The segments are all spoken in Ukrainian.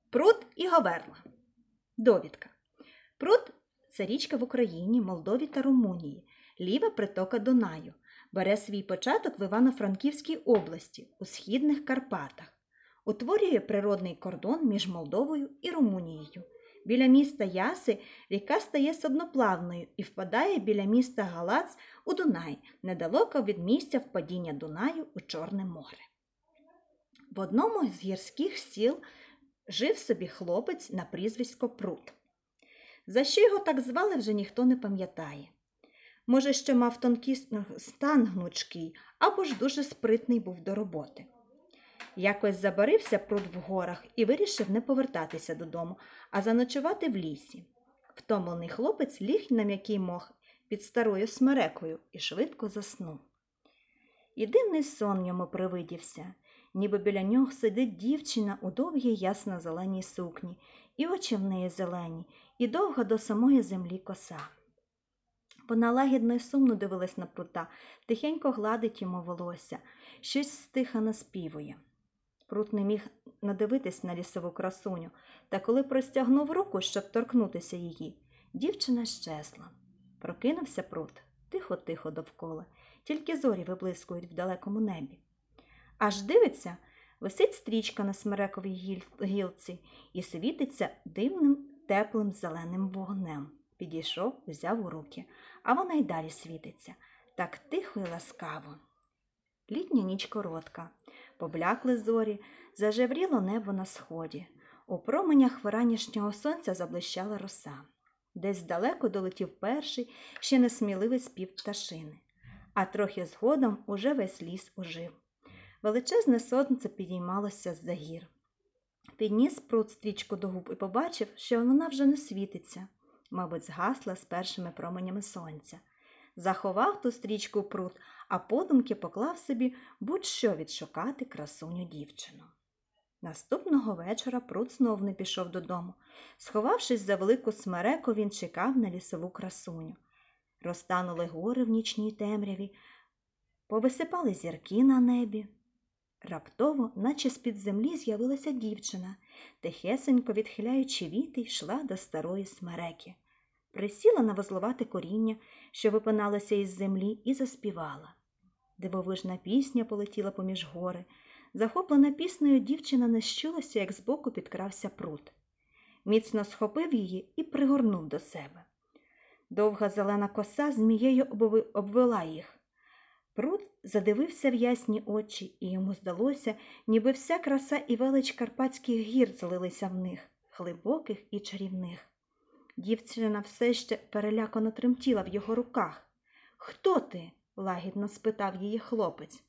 Прут і Говерла. Довідка. Прут – це річка в Україні, Молдові та Румунії, ліва притока Дунаю. Бере свій початок в Івано-Франківській області, у Східних Карпатах. Утворює природний кордон між Молдовою і Румунією. Біля міста Яси ріка стає судноплавною і впадає біля міста Галац у Дунай, недалеко від місця впадіння Дунаю у Чорне море. В одному з гірських сіл жив собі хлопець на прізвисько Прут. За що його так звали, вже ніхто не пам'ятає. Може, що мав тонкий стан гнучкий, або ж дуже спритний був до роботи. Якось забарився Прут в горах і вирішив не повертатися додому, а заночувати в лісі. Втомлений хлопець ліг на м'який мох під старою смерекою і швидко заснув. І дивний сон йому привидівся, ніби біля нього сидить дівчина у довгій ясно-зеленій сукні, і очі в неї зелені, і довга до самої землі коса. Вона лагідно й сумно дивилась на Прута, тихенько гладить йому волосся, щось стиха наспівує. Прут не міг надивитись на лісову красуню, та коли простягнув руку, щоб торкнутися її, дівчина щезла. Прокинувся Прут, тихо-тихо довкола, тільки зорі виблискують в далекому небі. Аж дивиться, висить стрічка на смерековій гілці і світиться дивним теплим зеленим вогнем. Підійшов, взяв у руки, а вона й далі світиться, так тихо й ласкаво. Літня ніч коротка, поблякли зорі, зажевріло небо на сході. У променях вранішнього сонця заблищала роса. Десь далеко долетів перший, ще несміливий спів пташини. А трохи згодом уже весь ліс ожив. Величезне сонце підіймалося з-за гір. Підніс Прут стрічку до губ і побачив, що вона вже не світиться. Мабуть, згасла з першими променями сонця. Заховав ту стрічку Прут, а подумки поклав собі будь-що відшукати красуню дівчину. Наступного вечора Прут знов не пішов додому. Сховавшись за велику смереку, він чекав на лісову красуню. Розтанули гори в нічній темряві, повисипали зірки на небі. Раптово, наче з-під землі, з'явилася дівчина, тихесенько відхиляючи віти, йшла до старої смереки. Присіла на вузловате коріння, що випиналося із землі, і заспівала. Дивовижна пісня полетіла поміж гори. Захоплена піснею, дівчина не щулася, як збоку підкрався Прут. Міцно схопив її і пригорнув до себе. Довга зелена коса змією обвела їх. Прут задивився в ясні очі, і йому здалося, ніби вся краса і велич Карпатських гір злилися в них, глибоких і чарівних. Дівчина все ще перелякано тремтіла в його руках. «Хто ти?» – лагідно спитав її хлопець.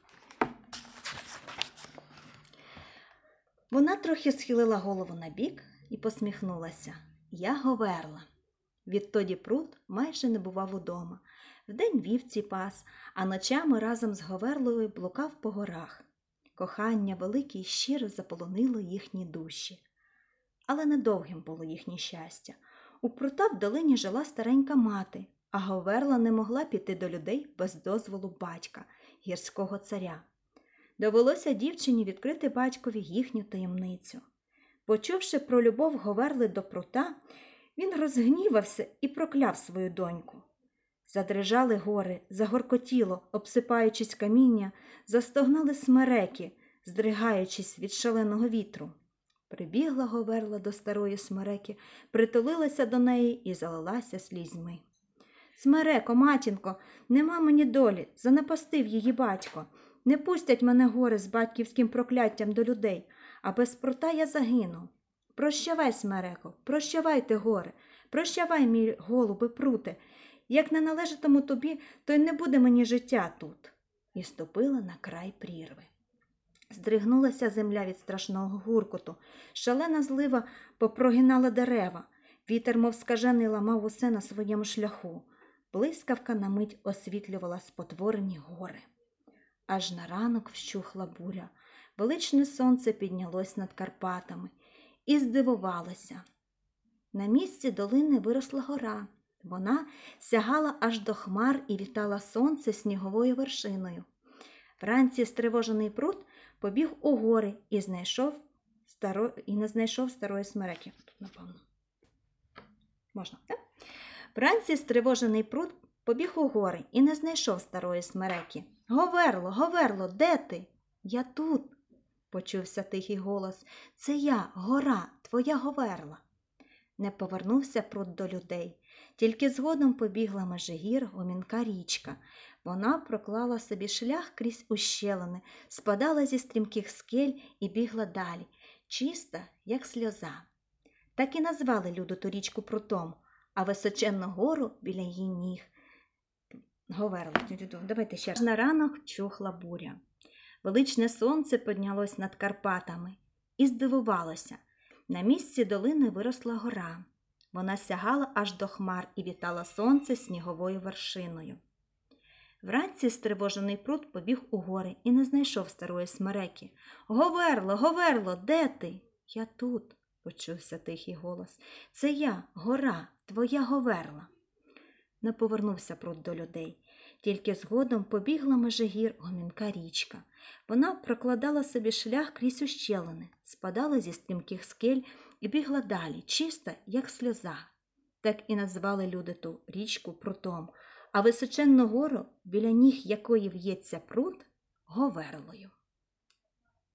Вона трохи схилила голову набік і посміхнулася. «Я Говерла». Відтоді Прут майже не бував удома. Вдень вівці пас, а ночами разом з Говерлою блукав по горах. Кохання велике й щире заполонило їхні душі. Але недовгим було їхнє щастя. У Прута в долині жила старенька мати, а Говерла не могла піти до людей без дозволу батька, гірського царя. Довелося дівчині відкрити батькові їхню таємницю. Почувши про любов Говерли до Прута, він розгнівався і прокляв свою доньку. Задрижали гори, загоркотіло, обсипаючись каміння, застогнали смереки, здригаючись від шаленого вітру. Прибігла Говерла до старої смереки, притулилася до неї і залилася слізьми. «Смереко, матінко, нема мені долі, занапастив її батько. Не пустять мене гори з батьківським прокляттям до людей, а без Прута я загину. Прощавай, смереко, прощавайте гори, прощавай, мій голубе Пруте. Як не належатиму тобі, то й не буде мені життя тут». І ступила на край прірви. Здригнулася земля від страшного гуркоту, шалена злива попрогинала дерева, вітер, мов скажений, ламав усе на своєму шляху. Блискавка на мить освітлювала спотворені гори. Аж на ранок вщухла буря, величне сонце піднялось над Карпатами і здивувалося. На місці долини виросла гора. Вона сягала аж до хмар і вітала сонце сніговою вершиною. Вранці стривожений Прут побіг у гори і знайшов і не знайшов старої смереки. Тут, напевно. Можна, так? Вранці стривожений пруд побіг у гори і не знайшов старої смереки. Говерло, Говерло, де ти? Я тут, почувся тихий голос. Це я, гора, твоя Говерла. Не повернувся пруд до людей. Тільки згодом побігла Межигір гомінка річка. Вона проклала собі шлях крізь ущелини, спадала зі стрімких скель і бігла далі, чиста, як сльоза. Так і назвали люди ту річку прутом, а височенну гору біля її ніг Говерла. Давайте ще раз. На ранок чухла буря. Величне сонце піднялось над Карпатами і здивувалося. На місці долини виросла гора. Вона сягала аж до хмар і вітала сонце сніговою вершиною. Вранці стривожений пруд побіг у гори і не знайшов старої смереки. «Говерло, Говерло, де ти?» «Я тут», – почувся тихий голос. «Це я, гора, твоя Говерла». Не повернувся пруд до людей. Тільки згодом побігла Межигір гомінка річка. Вона прокладала собі шлях крізь ущелини, спадала зі стрімких скель і бігла далі, чиста, як сльоза. Так і назвали люди ту річку прутом, а височенну гору, біля ніг якої в'ється пруд, Говерлою.